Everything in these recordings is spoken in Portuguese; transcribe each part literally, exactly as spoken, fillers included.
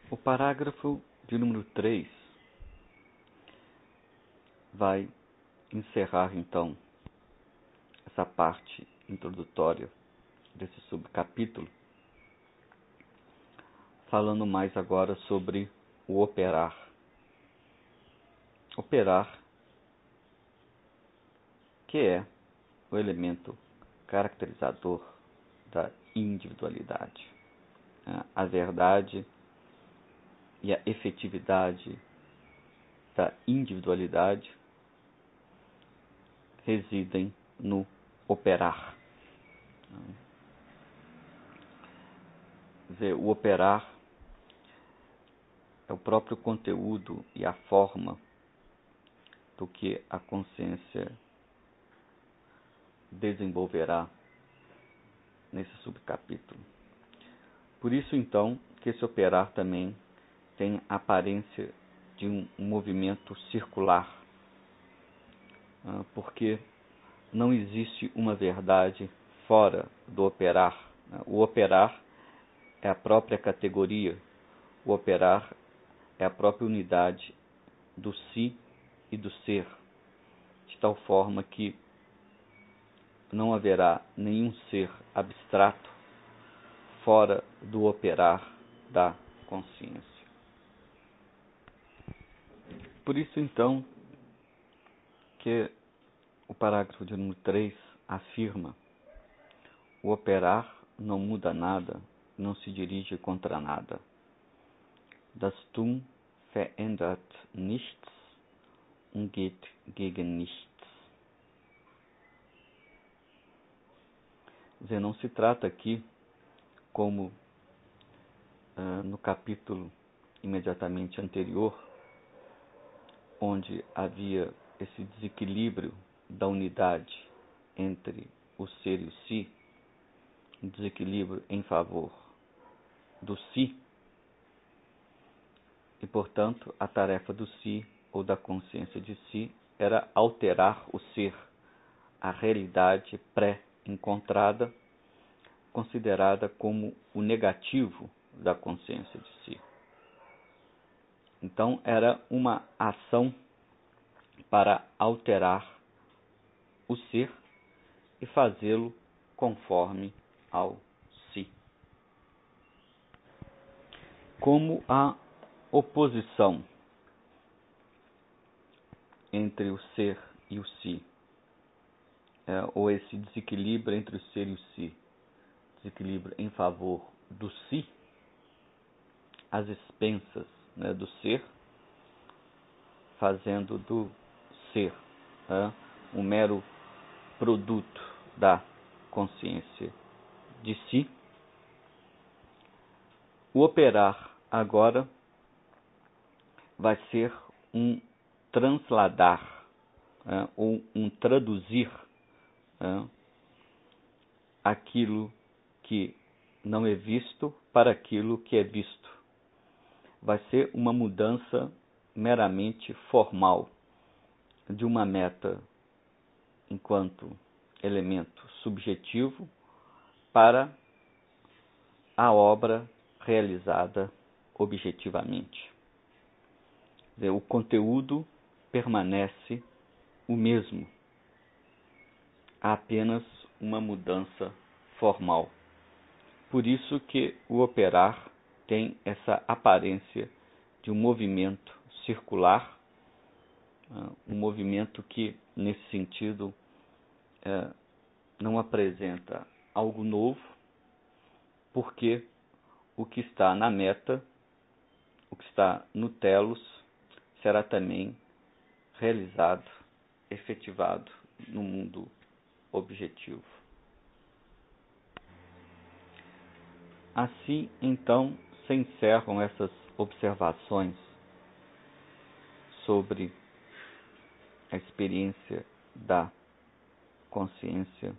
O parágrafo de número três vai encerrar, então, essa parte introdutória desse subcapítulo, falando mais agora sobre o operar. Operar, que é o elemento caracterizador da individualidade. A verdade e a efetividade da individualidade residem no operar. O operar é o próprio conteúdo e a forma do que a consciência desenvolverá nesse subcapítulo. Por isso, então, que esse operar também tem a aparência de um movimento circular, porque não existe uma verdade fora do operar. O operar é a própria categoria, o operar é a própria unidade do si e do ser, de tal forma que não haverá nenhum ser abstrato fora do operar da consciência. Por isso, então, que o parágrafo de número três afirma: o operar não muda nada, não se dirige contra nada. Das Tun verändert nichts und geht gegen nichts. Quer dizer, não se trata aqui, como uh, no capítulo imediatamente anterior, onde havia esse desequilíbrio da unidade entre o ser e o si, um desequilíbrio em favor do si, e, portanto, a tarefa do si, ou da consciência de si, era alterar o ser, a realidade pré-encontrada, considerada como o negativo da consciência de si. Então, era uma ação para alterar o ser e fazê-lo conforme ao si. Como a oposição entre o ser e o si, é, ou esse desequilíbrio entre o ser e o si, desequilíbrio em favor do si, às expensas, né, do ser, fazendo do ser é, um mero produto da consciência de si. O operar agora vai ser um transladar, é, ou um traduzir é, aquilo que não é visto para aquilo que é visto. Vai ser uma mudança meramente formal de uma meta enquanto elemento subjetivo para a obra realizada objetivamente. Quer dizer, o conteúdo permanece o mesmo, há apenas uma mudança formal. Por isso que o operar tem essa aparência de um movimento circular, um movimento que, nesse sentido, não apresenta algo novo, porque o que está na meta, o que está no telos, será também realizado, efetivado no mundo objetivo. Assim, então, se encerram essas observações sobre a experiência da consciência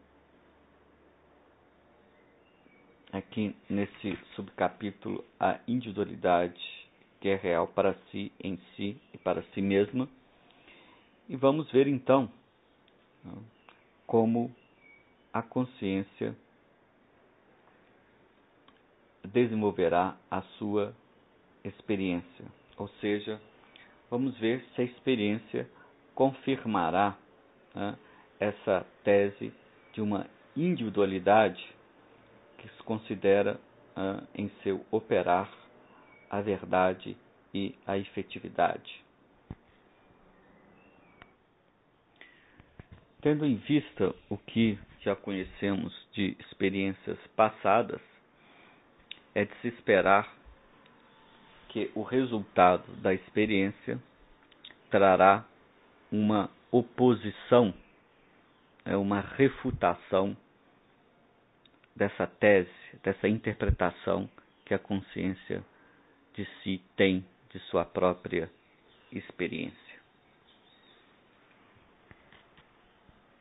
aqui nesse subcapítulo, a individualidade que é real para si, em si e para si mesma. E vamos ver então como a consciência desenvolverá a sua experiência. Ou seja, vamos ver se a experiência confirmará, né, essa tese de uma individualidade que se considera, né, em seu operar a verdade e a efetividade. Tendo em vista o que já conhecemos de experiências passadas, é de se esperar que o resultado da experiência trará uma oposição, é uma refutação dessa tese, dessa interpretação que a consciência de si tem de sua própria experiência.